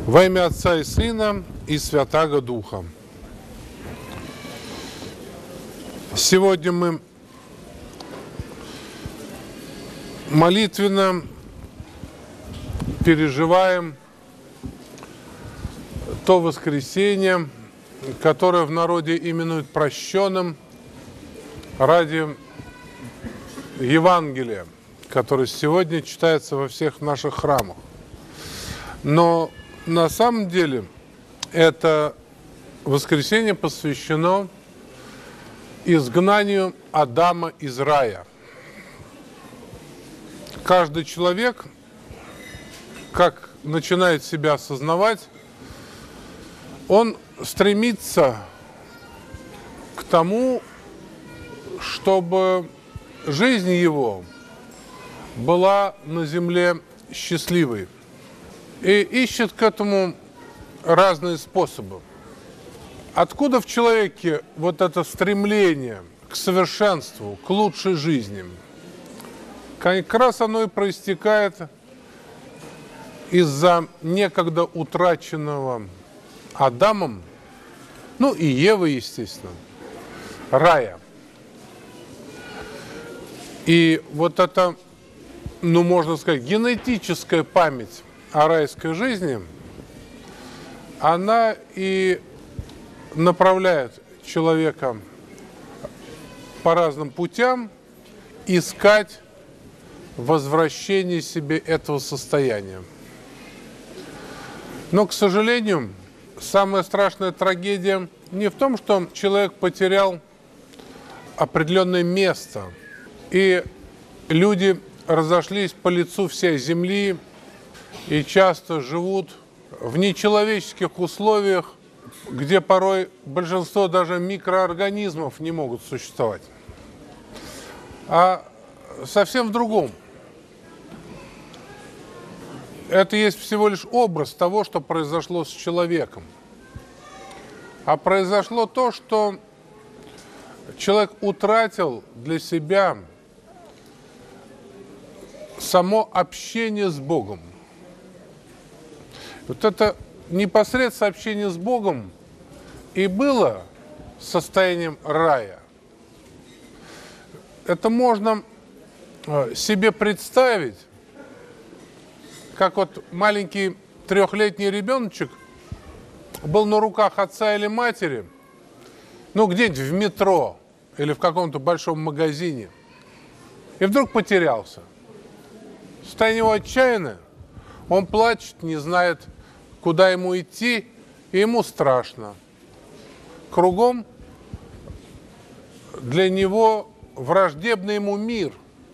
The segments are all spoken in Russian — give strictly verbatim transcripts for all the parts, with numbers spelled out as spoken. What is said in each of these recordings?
Во имя Отца и Сына и Святаго Духа. Сегодня мы молитвенно переживаем то воскресенье, которое в народе именуют прощенным ради Евангелия, которое сегодня читается во всех наших храмах. Но на самом деле это воскресенье посвящено изгнанию Адама из рая. Каждый человек, как начинает себя осознавать, он стремится к тому, чтобы жизнь его была на земле счастливой. И ищет к этому разные способы. Откуда в человеке вот это стремление к совершенству, к лучшей жизни? Как раз оно и проистекает из-за некогда утраченного Адамом, ну и Евой, естественно, рая. И вот это, ну можно сказать, генетическая память о райской жизни, она и направляет человека по разным путям искать возвращение себе этого состояния. Но, к сожалению, самая страшная трагедия не в том, что человек потерял определенное место, и люди разошлись по лицу всей земли и часто живут в нечеловеческих условиях, где порой большинство даже микроорганизмов не могут существовать. А совсем в другом. Это есть всего лишь образ того, что произошло с человеком. А произошло то, что человек утратил для себя само общение с Богом. Вот это непосредственное общение с Богом и было состоянием рая. Это можно себе представить, как вот маленький трехлетний ребеночек был на руках отца или матери, ну, где-нибудь в метро или в каком-то большом магазине, и вдруг потерялся. Состояние его отчаянное, он плачет, не знает, куда ему идти, и ему страшно. Кругом для него враждебный ему мир.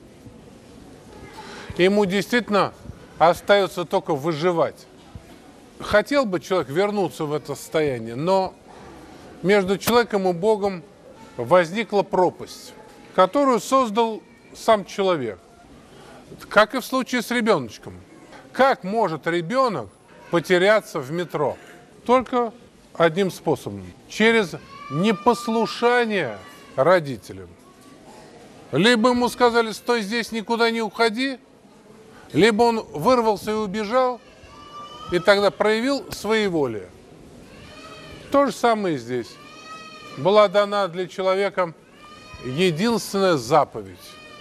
Ему действительно остается только выживать. Хотел бы человек вернуться в это состояние, но между человеком и Богом возникла пропасть, которую создал сам человек. Как и в случае с ребеночком. Как может ребенок потеряться в метро? Только одним способом. Через непослушание родителям. Либо ему сказали: стой здесь, никуда не уходи, либо он вырвался и убежал, и тогда проявил своеволие. То же самое и здесь. Была дана для человека единственная заповедь.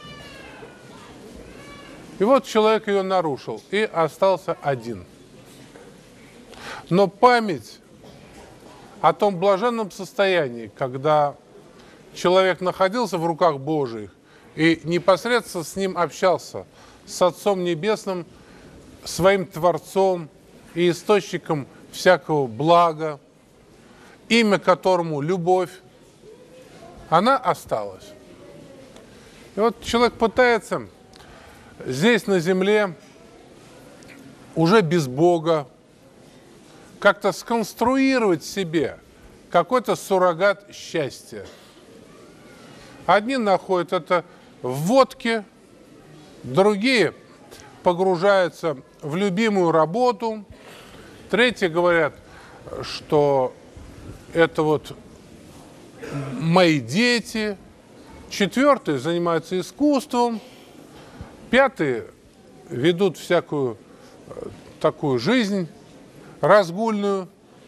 И вот человек ее нарушил и остался один. Но память о том блаженном состоянии, когда человек находился в руках Божиих и непосредственно с ним общался, с Отцом Небесным, своим Творцом и источником всякого блага, имя которому любовь, она осталась. И вот человек пытается здесь, на земле, уже без Бога, как-то сконструировать себе какой-то суррогат счастья. Одни находят это в водке, другие погружаются в любимую работу, третьи говорят, что это вот мои дети, четвертые занимаются искусством, пятые ведут всякую такую жизнь разгульную.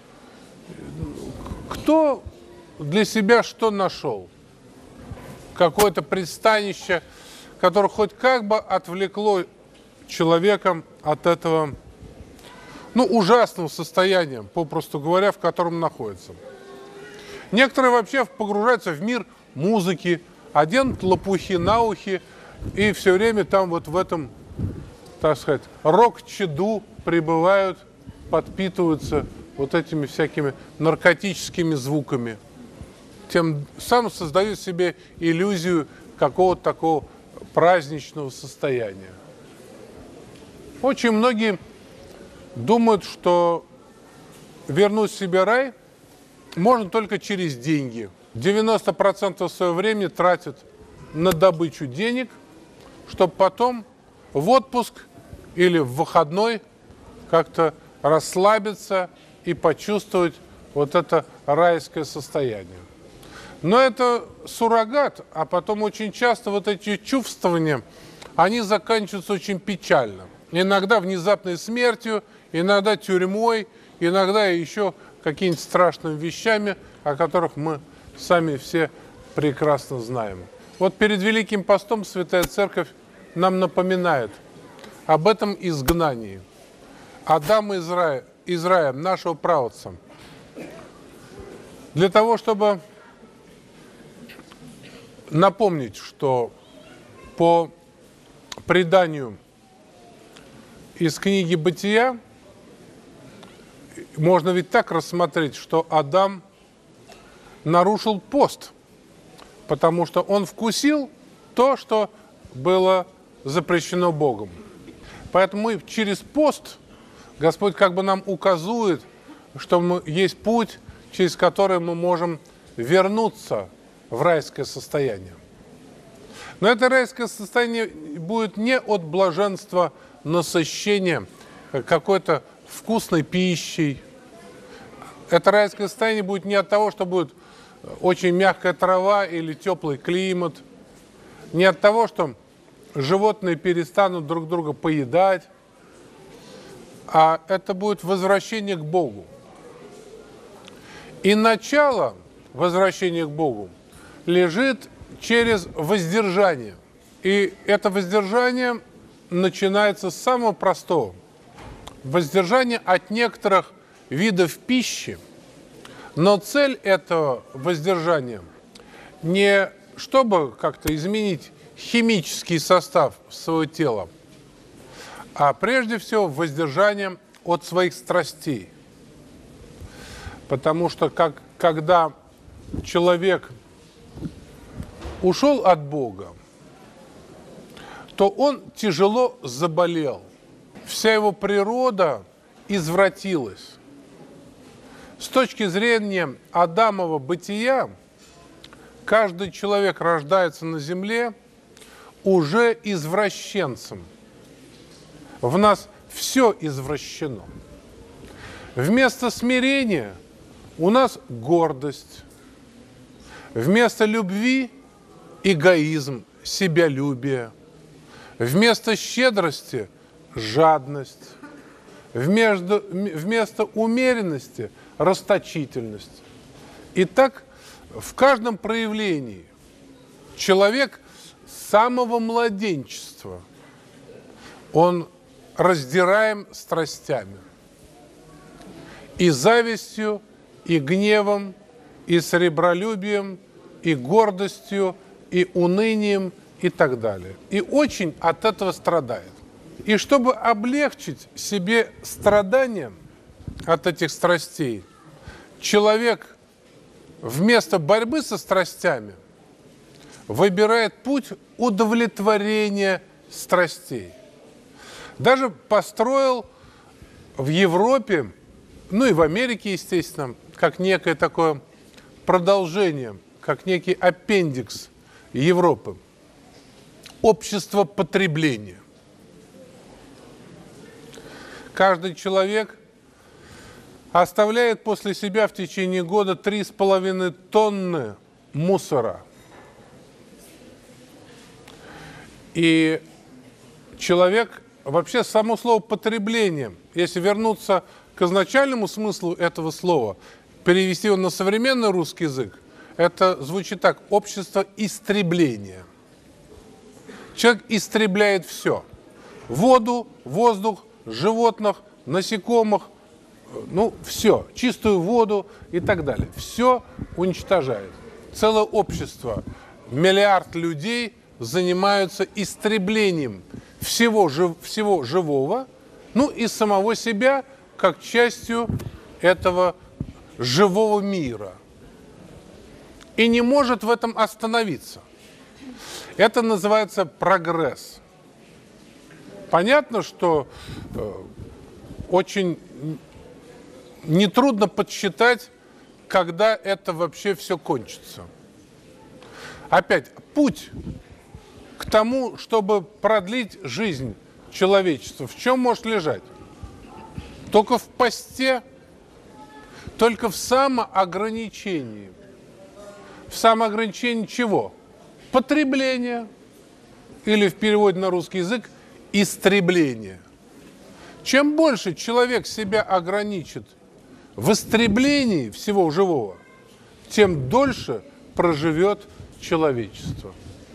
Кто для себя что нашел? Какое-то пристанище, которое хоть как бы отвлекло человека от этого, ну, ужасного состояния, попросту говоря, в котором находится. Некоторые вообще погружаются в мир музыки, оденут лопухи на ухи и все время там вот в этом, так сказать, рок-чаду пребывают, подпитываются вот этими всякими наркотическими звуками. Тем самым создают себе иллюзию какого-то такого праздничного состояния. Очень многие думают, что вернуть себе рай можно только через деньги. девяносто процентов своего времени тратят на добычу денег, чтобы потом в отпуск или в выходной как-то расслабиться и почувствовать вот это райское состояние. Но это суррогат, а потом очень часто вот эти чувствования, они заканчиваются очень печально. Иногда внезапной смертью, иногда тюрьмой, иногда еще какими-нибудь страшными вещами, о которых мы сами все прекрасно знаем. Вот перед Великим постом Святая Церковь нам напоминает об этом изгнании Адама из рая, из рая, нашего праотца. Для того, чтобы напомнить, что по преданию из книги «Бытия» можно ведь так рассмотреть, что Адам нарушил пост, потому что он вкусил то, что было запрещено Богом. Поэтому мы через пост Господь как бы нам указывает, что мы, есть путь, через который мы можем вернуться в райское состояние. Но это райское состояние будет не от блаженства насыщения какой-то вкусной пищей. Это райское состояние будет не от того, что будет очень мягкая трава или теплый климат, не от того, что животные перестанут друг друга поедать, а это будет возвращение к Богу. И начало возвращения к Богу лежит через воздержание. И это воздержание начинается с самого простого. Воздержание от некоторых видов пищи, но цель этого воздержания не чтобы как-то изменить химический состав своего тела, а прежде всего воздержание от своих страстей. Потому что как, когда человек ушел от Бога, то он тяжело заболел. Вся его природа извратилась. С точки зрения Адамова бытия, каждый человек рождается на земле уже извращенцем. В нас все извращено. Вместо смирения у нас гордость. Вместо любви – эгоизм, себялюбие. Вместо щедрости – жадность. Вместо, вместо умеренности – расточительность. И так в каждом проявлении человек с самого младенчества, он раздираем страстями. И завистью, и гневом, и сребролюбием, и гордостью, и унынием, и так далее. И очень от этого страдает. И чтобы облегчить себе страдания от этих страстей, человек вместо борьбы со страстями выбирает путь удовлетворения страстей. Даже построил в Европе, ну и в Америке, естественно, как некое такое продолжение, как некий аппендикс Европы, общество потребления. Каждый человек оставляет после себя в течение года три с половиной тонны мусора. И человек, вообще само слово потребление, если вернуться к изначальному смыслу этого слова, перевести его на современный русский язык, это звучит так: общество истребления. Человек истребляет все. Воду, воздух, животных, насекомых, ну, все. Чистую воду и так далее. Все уничтожает. Целое общество, миллиард людей занимаются истреблением всего, жив, всего живого, ну и самого себя, как частью этого живого мира. И не может в этом остановиться. Это называется прогресс. Понятно, что э, очень нетрудно подсчитать, когда это вообще все кончится. Опять, путь к тому, чтобы продлить жизнь человечества, в чем может лежать? Только в посте, только в самоограничении. В самоограничении чего? Потребление, или в переводе на русский язык истребление. Чем больше человек себя ограничит в истреблении всего живого, тем дольше проживет человечество.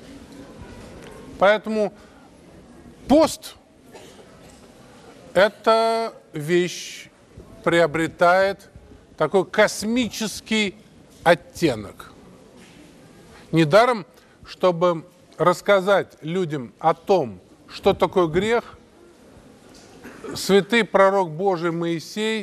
Поэтому пост – эта вещь приобретает такой космический оттенок. Недаром, чтобы рассказать людям о том, что такое грех, святый пророк Божий Моисей,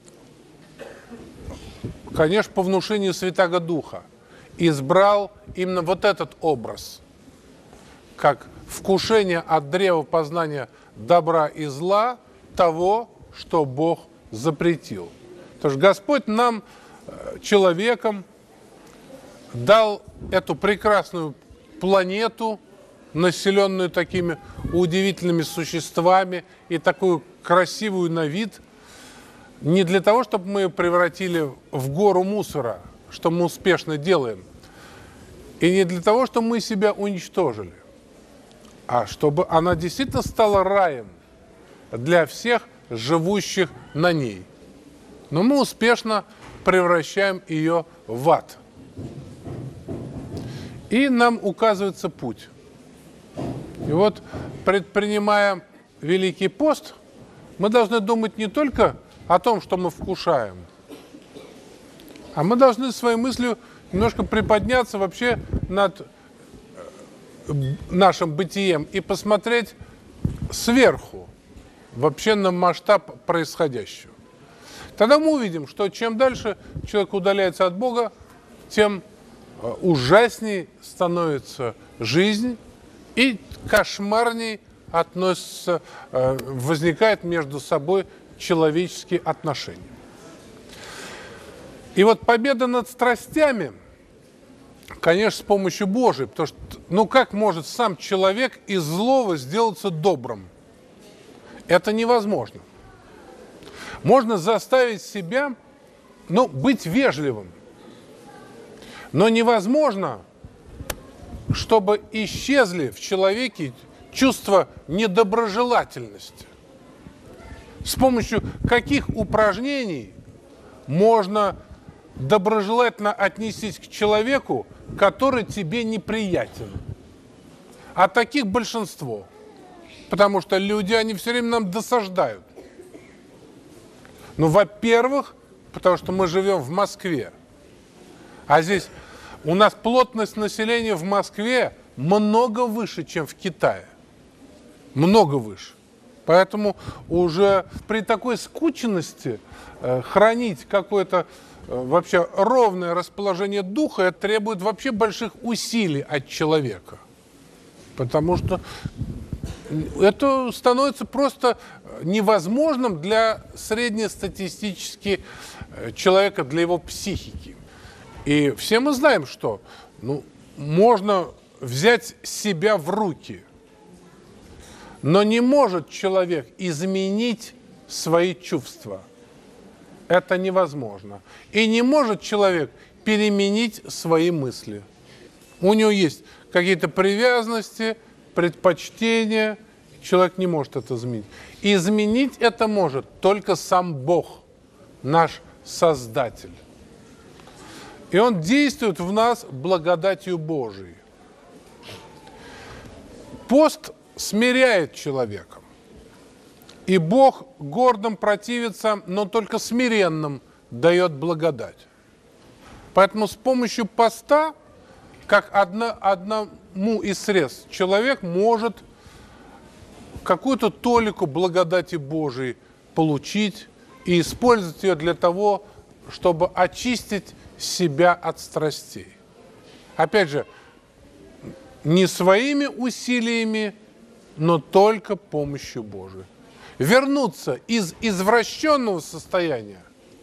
конечно, по внушению Святаго Духа, избрал именно вот этот образ, как вкушение от древа познания добра и зла, того, что Бог запретил. Потому что Господь нам, человеком, дал эту прекрасную планету, населенную такими удивительными существами и такую красивую на вид, не для того, чтобы мы ее превратили в гору мусора, что мы успешно делаем, и не для того, чтобы мы себя уничтожили, а чтобы она действительно стала раем для всех живущих на ней. Но мы успешно превращаем ее в ад. И нам указывается путь. И вот, предпринимая Великий пост, мы должны думать не только о том, что мы вкушаем, а мы должны своей мыслью немножко приподняться вообще над нашим бытием и посмотреть сверху вообще на масштаб происходящего. Тогда мы увидим, что чем дальше человек удаляется от Бога, тем ужасней становится жизнь и кошмарней относится, возникает между собой человеческие отношения. И вот победа над страстями, конечно, с помощью Божией, потому что, ну как может сам человек из злого сделаться добрым? Это невозможно. Можно заставить себя, ну, быть вежливым, но невозможно, чтобы исчезли в человеке чувства недоброжелательности. С помощью каких упражнений можно доброжелательно отнестись к человеку, который тебе неприятен? А таких большинство. Потому что люди, они все время нам досаждают. Ну, во-первых, потому что мы живем в Москве. А здесь у нас плотность населения в Москве много выше, чем в Китае. Много выше. Поэтому уже при такой скученности э, хранить какое-то э, вообще ровное расположение духа, это требует вообще больших усилий от человека. Потому что это становится просто невозможным для среднестатистически человека, для его психики. И все мы знаем, что ну, можно взять себя в руки, но не может человек изменить свои чувства. Это невозможно. И не может человек переменить свои мысли. У него есть какие-то привязанности, предпочтения, человек не может это изменить. И изменить это может только сам Бог. наш Создатель. И Он действует в нас благодатью Божией. Пост смиряет человека. И Бог гордым противится, но только смиренным дает благодать. Поэтому с помощью поста, как одно, одному из средств, человек может какую-то толику благодати Божией получить и использовать ее для того, чтобы очистить себя от страстей. Опять же, не своими усилиями, но только помощью Божией. Вернуться из извращенного состояния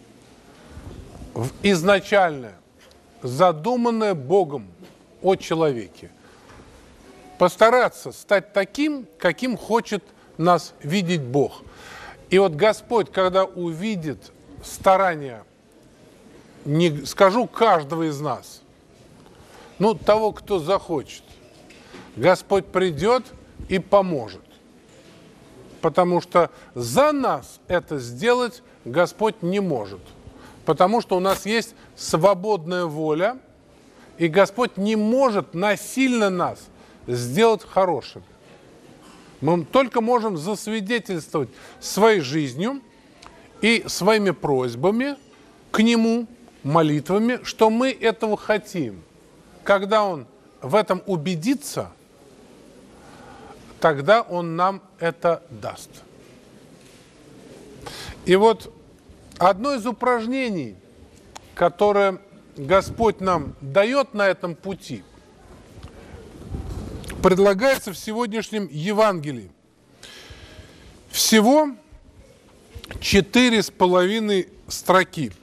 в изначальное, задуманное Богом о человеке. Постараться стать таким, каким хочет нас видеть Бог. И вот Господь, когда увидит старания, не скажу каждого из нас, ну, того, кто захочет, Господь придет и поможет. Потому что за нас это сделать Господь не может. Потому что у нас есть свободная воля, и Господь не может насильно нас сделать хорошими. Мы только можем засвидетельствовать своей жизнью и своими просьбами к Нему, молитвами, что мы этого хотим. Когда Он в этом убедится, тогда Он нам это даст. И вот одно из упражнений, которое Господь нам дает на этом пути, предлагается в сегодняшнем Евангелии. Всего четыре с половиной строки.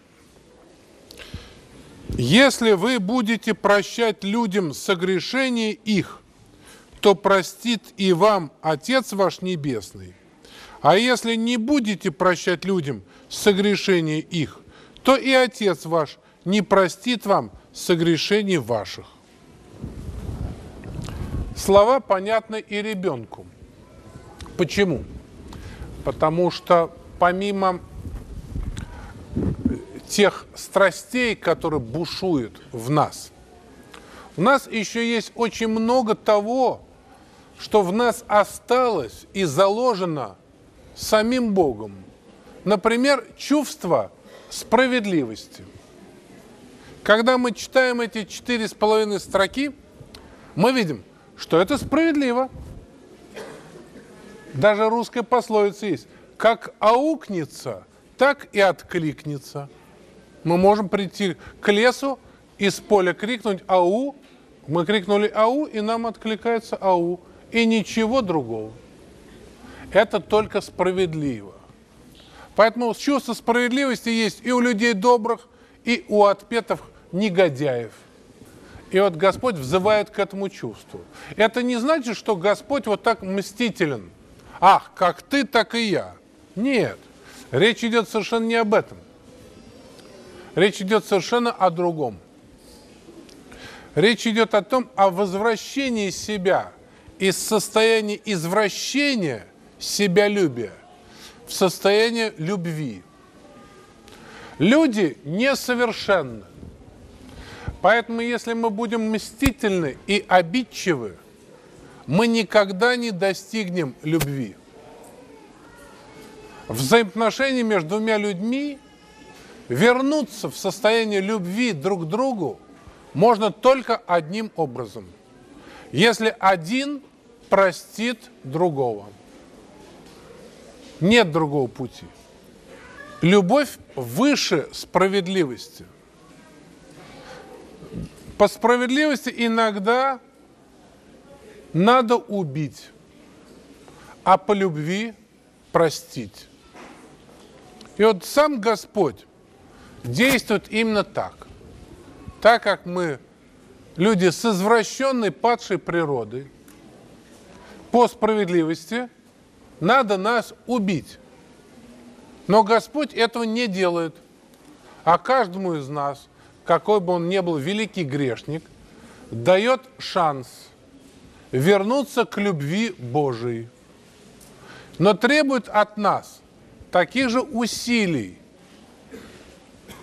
«Если вы будете прощать людям согрешения их, то простит и вам Отец ваш Небесный. А если не будете прощать людям согрешения их, то и Отец ваш не простит вам согрешений ваших». Слова понятны и ребенку. Почему? Потому что помимо тех страстей, которые бушуют в нас, у нас еще есть очень много того, что в нас осталось и заложено самим Богом. Например, чувство справедливости. Когда мы читаем эти четыре с половиной строки, мы видим, что это справедливо. Даже русская пословица есть: как аукнется, так и откликнется. Мы можем прийти к лесу, из поля крикнуть «Ау!», мы крикнули «Ау!», и нам откликается «Ау!», и ничего другого. Это только справедливо. Поэтому чувство справедливости есть и у людей добрых, и у отпетых негодяев. И вот Господь взывает к этому чувству. Это не значит, что Господь вот так мстителен. Ах, как ты, так и я. Нет. Речь идет совершенно не об этом. Речь идет совершенно о другом. Речь идет о том, о возвращении себя из состояния извращения себялюбия в состояние любви. Люди несовершенны. Поэтому, если мы будем мстительны и обидчивы, мы никогда не достигнем любви. Взаимоотношения между двумя людьми, вернуться в состояние любви друг к другу можно только одним образом. Если один простит другого. Нет другого пути. Любовь выше справедливости. По справедливости иногда надо убить, а по любви простить. И вот сам Господь действует именно так. Так как мы люди с извращенной падшей природой, по справедливости надо нас убить. Но Господь этого не делает. А каждому из нас, какой бы он ни был великий грешник, дает шанс вернуться к любви Божией. Но требует от нас таких же усилий,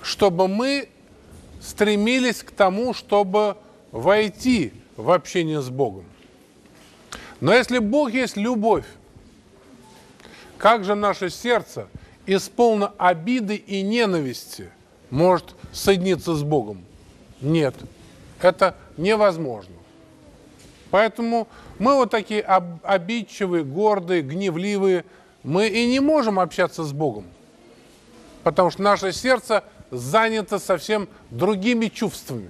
чтобы мы стремились к тому, чтобы войти в общение с Богом. Но если Бог есть любовь, как же наше сердце, исполнено обиды и ненависти, может соединиться с Богом? Нет, это невозможно. Поэтому мы вот такие обидчивые, гордые, гневливые, мы и не можем общаться с Богом, потому что наше сердце занято совсем другими чувствами.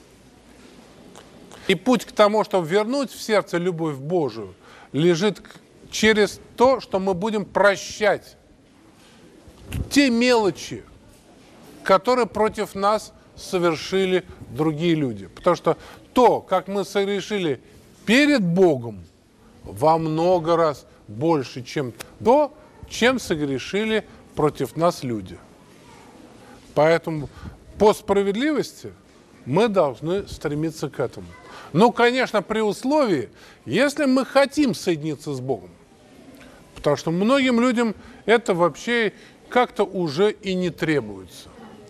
И путь к тому, чтобы вернуть в сердце любовь Божию, лежит через то, что мы будем прощать те мелочи, которые против нас совершили другие люди. Потому что то, как мы согрешили перед Богом, во много раз больше, чем то, чем согрешили против нас люди. Поэтому по справедливости мы должны стремиться к этому. Ну, конечно, при условии, если мы хотим соединиться с Богом. Потому что многим людям это вообще как-то уже и не требуется.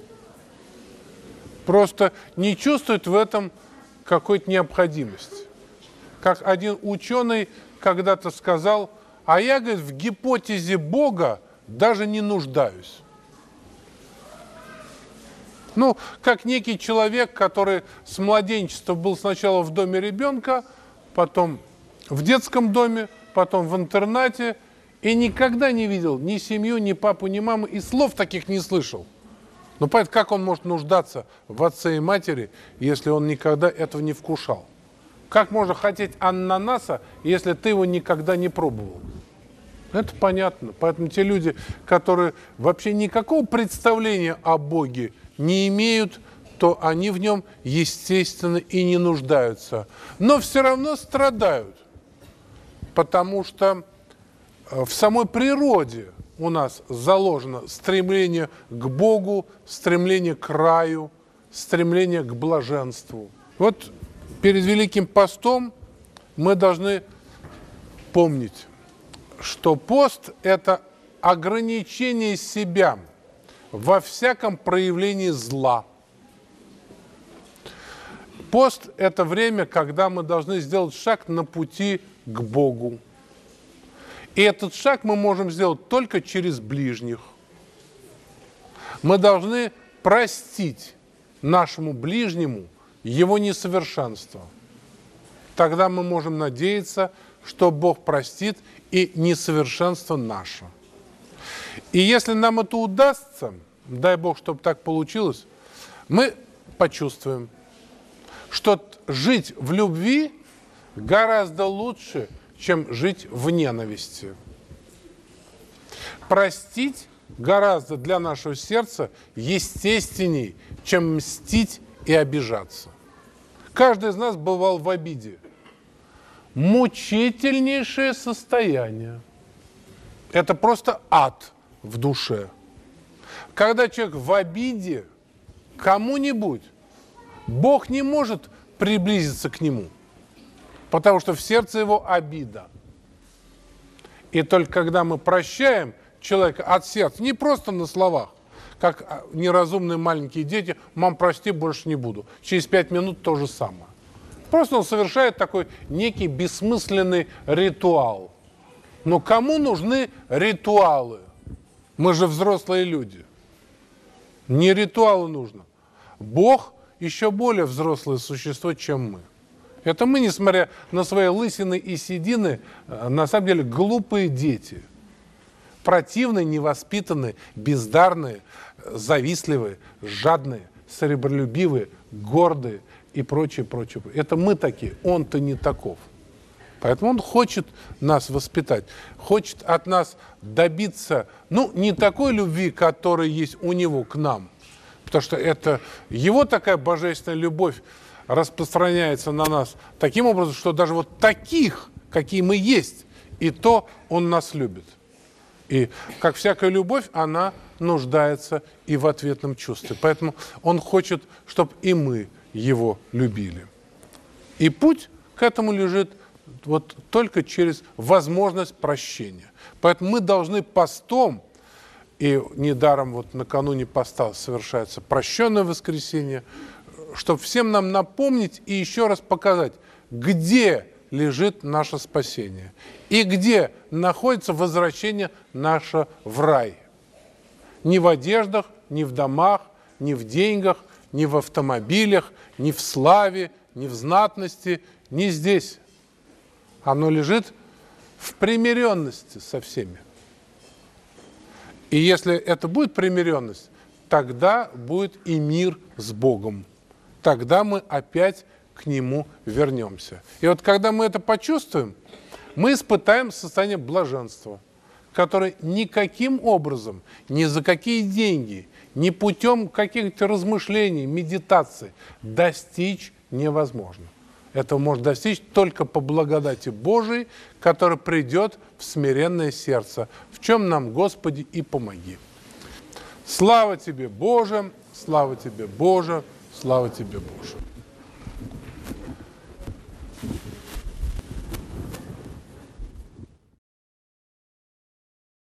Просто не чувствуют в этом какой-то необходимости. Как один ученый когда-то сказал, а я, говорит, в гипотезе Бога даже не нуждаюсь. Ну, как некий человек, который с младенчества был сначала в доме ребенка, потом в детском доме, потом в интернате, и никогда не видел ни семью, ни папу, ни маму, и слов таких не слышал. Ну, поэтому как он может нуждаться в отце и матери, если он никогда этого не вкушал? Как можно хотеть ананаса, если ты его никогда не пробовал? Это понятно. Поэтому те люди, которые вообще никакого представления о Боге не имеют, то они в нем, естественно, и не нуждаются. Но все равно страдают, потому что в самой природе у нас заложено стремление к Богу, стремление к раю, стремление к блаженству. Вот перед Великим постом мы должны помнить, что пост – это ограничение себя во всяком проявлении зла. Пост – это время, когда мы должны сделать шаг на пути к Богу. И этот шаг мы можем сделать только через ближних. Мы должны простить нашему ближнему его несовершенство. Тогда мы можем надеяться, что Бог простит и несовершенство наше. И если нам это удастся, дай Бог, чтобы так получилось, мы почувствуем, что жить в любви гораздо лучше, чем жить в ненависти. Простить гораздо для нашего сердца естественней, чем мстить и обижаться. Каждый из нас бывал в обиде. Мучительнейшее состояние. Это просто ад в душе. Когда человек в обиде кому-нибудь, Бог не может приблизиться к нему, потому что в сердце его обида. И только когда мы прощаем человека от сердца, не просто на словах, как неразумные маленькие дети, мам, прости, больше не буду. Через пять минут то же самое. Просто он совершает такой некий бессмысленный ритуал. Но кому нужны ритуалы? Мы же взрослые люди. Не ритуалы нужно. Бог еще более взрослое существо, чем мы. Это мы, несмотря на свои лысины и седины, на самом деле глупые дети. Противные, невоспитанные, бездарные, завистливые, жадные, серебролюбивые, гордые и прочее, прочее. Это мы такие, он-то не таков. Поэтому он хочет нас воспитать, хочет от нас добиться, ну, не такой любви, которая есть у него к нам, потому что это его такая божественная любовь распространяется на нас таким образом, что даже вот таких, какие мы есть, и то он нас любит. И как всякая любовь, она нуждается и в ответном чувстве. Поэтому он хочет, чтобы и мы его любили. И путь к этому лежит вот только через возможность прощения. Поэтому мы должны постом И недаром вот накануне поста совершается прощенное воскресенье, чтобы всем нам напомнить и еще раз показать, где лежит наше спасение и где находится возвращение наше в рай. Не в одеждах, не в домах, не в деньгах, не в автомобилях, не в славе, не в знатности, не здесь. Оно лежит в примиренности со всеми. И если это будет примиренность, тогда будет и мир с Богом. Тогда мы опять к Нему вернемся. И вот когда мы это почувствуем, мы испытаем состояние блаженства, которое никаким образом, ни за какие деньги, ни путем каких-то размышлений, медитаций достичь невозможно. Это можно достичь только по благодати Божией, которая придет в смиренное сердце, в чем нам, Господи, и помоги. Слава Тебе, Боже, слава Тебе, Боже, слава Тебе, Боже.